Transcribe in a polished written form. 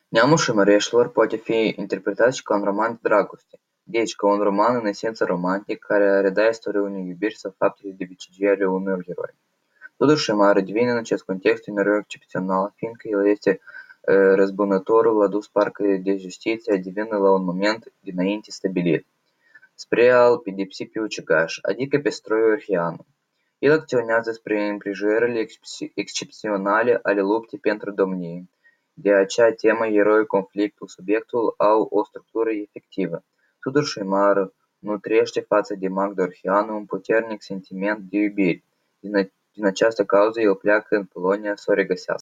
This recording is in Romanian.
Neamușul Măreștilor poate fi interpretat și ca un roman de dragoste, deci ca un roman în esență romantic care reda istoria unei iubiri sau faptele de vicigie ale unui erou. Totuși, Mare devine în acest context un erou excepțional, fiindcă el este răzbunătorul adus parcă de justiția divină la un moment dinainte stabilit, spre a-l pedepsi pe ucigaș, adică pe Stroiu Orhianu. El acționează spre împrejurările excepționale ale luptei pentru domnie. De aceea tema eroic conflictul subiectul au o structură efectivă. Totuși Mare nu trăiește față de Magda Orhianu un puternic sentiment de iubire. Din această cauză el pleacă în Polonia să o regăsească.